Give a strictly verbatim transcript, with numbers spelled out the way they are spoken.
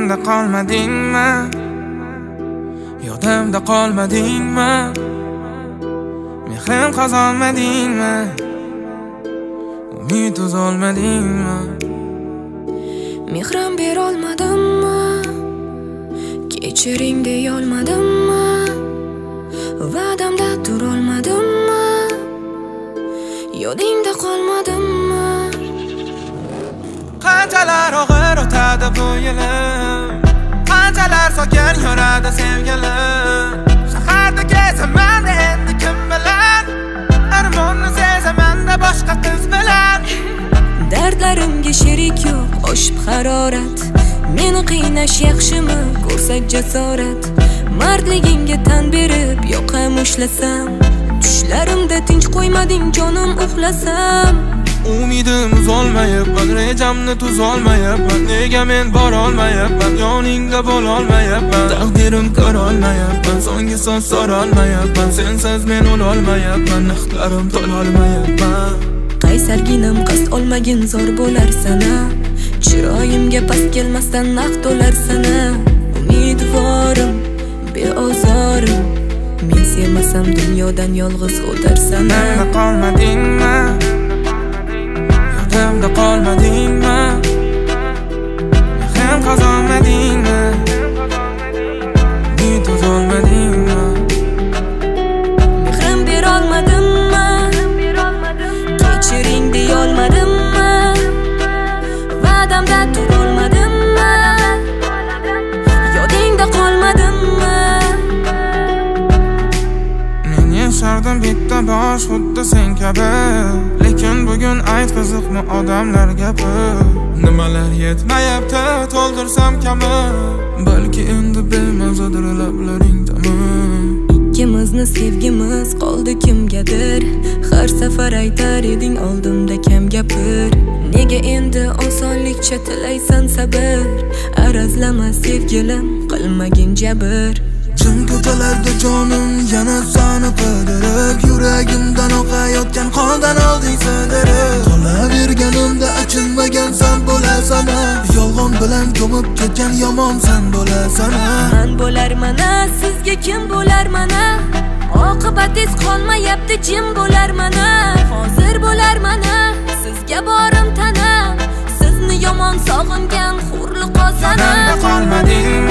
Yodimda qolmadingmi? Yodimda qolmadingmi? Mehrim qazonmadingmi? Umid uzolmadingmi? Mehrim berolmadimmi? Kechiring deyolmadimmi? Va'damda turolmadimmi? Yodingda qolmadimmi? Qanchalar og'ir o'tadi bu yilim, qanchalar sokin yuradi sevgilim. Shaharda kezaman endi kim bilan, armonni sezaman-da boshqa qiz bilan. Dardlarimga sherik yo'q, oshib harorat. Meni qiynash yaxshimi, ko'rsat jasorat. Mardligingga tan berib yoqam ushlasam, tushlarimda tinch qo'ymading jonim uxlasam. Umidim uzolmayapman, rejamni tuzolmayapman. Nega men borolmayapman, yoningda bo'lolmayapman. Taqdirim ko'rolmayapman, so'nggi so'z so'rolmayapman. Sensiz men o'lolmayapman, naqdlarim to'lolmayapman. Qaysarginam qasd olmagin zor bo'lar sana. Chiroyimga past kelmasdan naq to'lar sana. Umidvorim, beozorim, men sevmasam dunyodan yolg'iz o'tarsana. Yodimda qolmadingmi? Yodimda qolmadingmi? Mehrim qazonmadingmi? Umid uzolmadingmi? Mehrim berolmadimmi? Kechiring deyolmadimmi? Va'damda turolmadimmi? Yodingda qolmadimmi? Men yashardim bitta bosh xuddi sen kabi, lekin bugun aytqiziqmi odamlar gapi. Nimalar yetmayapti to'ldirsam kami, balki endi bemazadir lablaring tami. Ikkimizni sevgimiz qoldi kimgadir, har safar aytar eding oldimda kam gapir. Nega endi osonlikcha tilaysan sabr, arazlama sevgilim, qilmagin jabr. Jim ko'chalarda jonim yana sani qidirib, yuragimdan oqayotgan qondan olding sidirib. Qolaverganimda achinmagansan bo'lasana, yolg'on bilan ko'mib ketgan yomonsan bo'lasana. Man bo'lar mana, sizga kim bo'lar mana? Oqibatingiz qolmayapti jim bo'lar mana. Hozir bo'lar mana, sizga borim tana. Sizni yomon sog'ingan hurli qozana. Yodimda qolmadingmi?